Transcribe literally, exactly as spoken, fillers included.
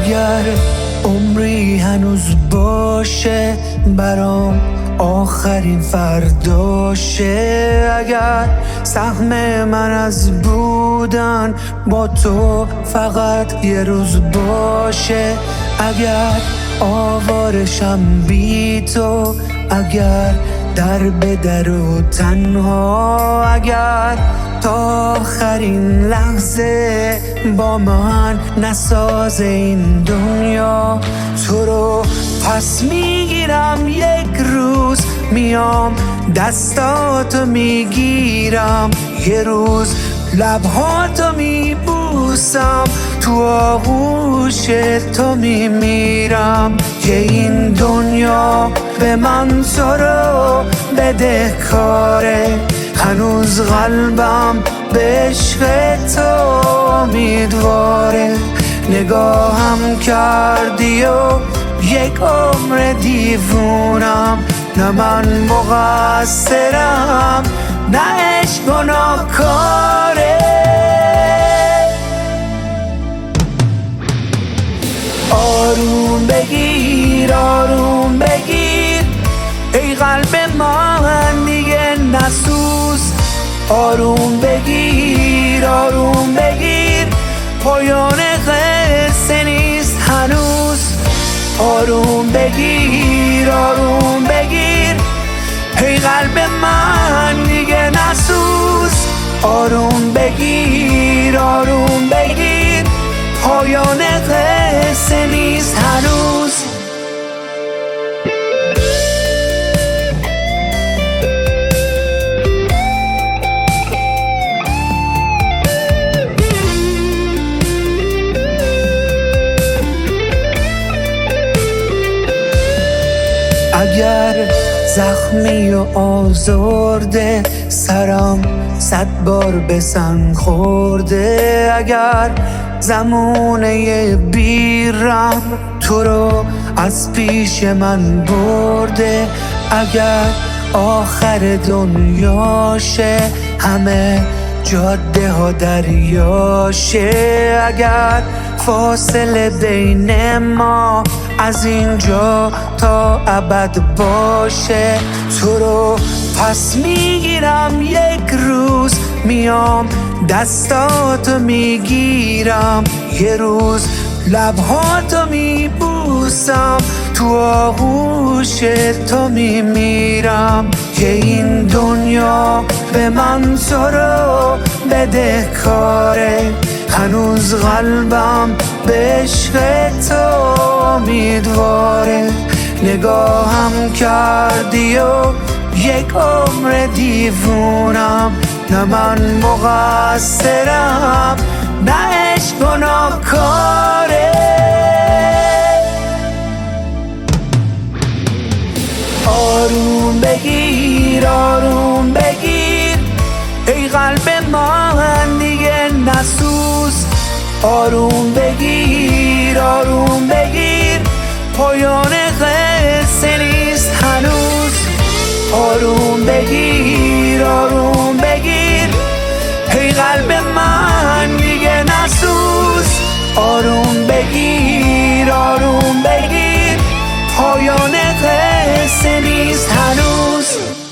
اگر عمری هنوز باشه برام آخرین فرداشه، اگر سهم من از بودن با تو فقط یه روز باشه، اگر آوارشم بی تو، اگر در به در و تنها، اگر تا آخرین لحظه با من نسازه این دنیا. تو رو پس میگیرم، یک روز میام دستاتو میگیرم، یه روز لبهاتو میبوسم، تو آغوش تو میمیرم. که این دنیا به من تو رو بده کاره، هنوز قلبم به عشق تو امیدواره. نگاهم کردی و یک عمر دیوونم، نه من مقصرم نه عشق گناهکاره. آروم بگیر آروم بگیر ای قلب من دیگه نسوز، آروم بگیر آروم بگیر پایان قصه نیست هنوز. آروم بگیر آروم بگیر ای قلب من دیگه نسوز، آروم بگیر آروم بگیر پایان قصه نیست هنوز. اگر زخمی و آزرده سرم صد بار به سن خورده، اگر زمونه بیرم تو رو از پیش من برده، اگر آخر دنیاشه همه جاده ها دریاشه، اگر فاصله بین ما از اینجا تا ابد باشه، تو رو پس میگیرم، یک روز میام دستاتو میگیرم، یه روز لبهاتو میبوسم، تو آغوش تو میمیرم. که این دنیا به من تو رو بده کاره، هنوز قلبم به عشق تو امیدواره. نگاهم کردی و یک عمر دیوونم، نه من مقصرم نه عشق گناهکاره. آروم بگیر آروم بگیر ای قلب من دیگه نسوز، آروم بگیر آروم بگیر پایان قصه نیست هنوز. آروم بگیر آروم بگیر ای قلب من دیگه نسوز، آروم بگیر آروم بگیر پایان قصه نیست هنوز.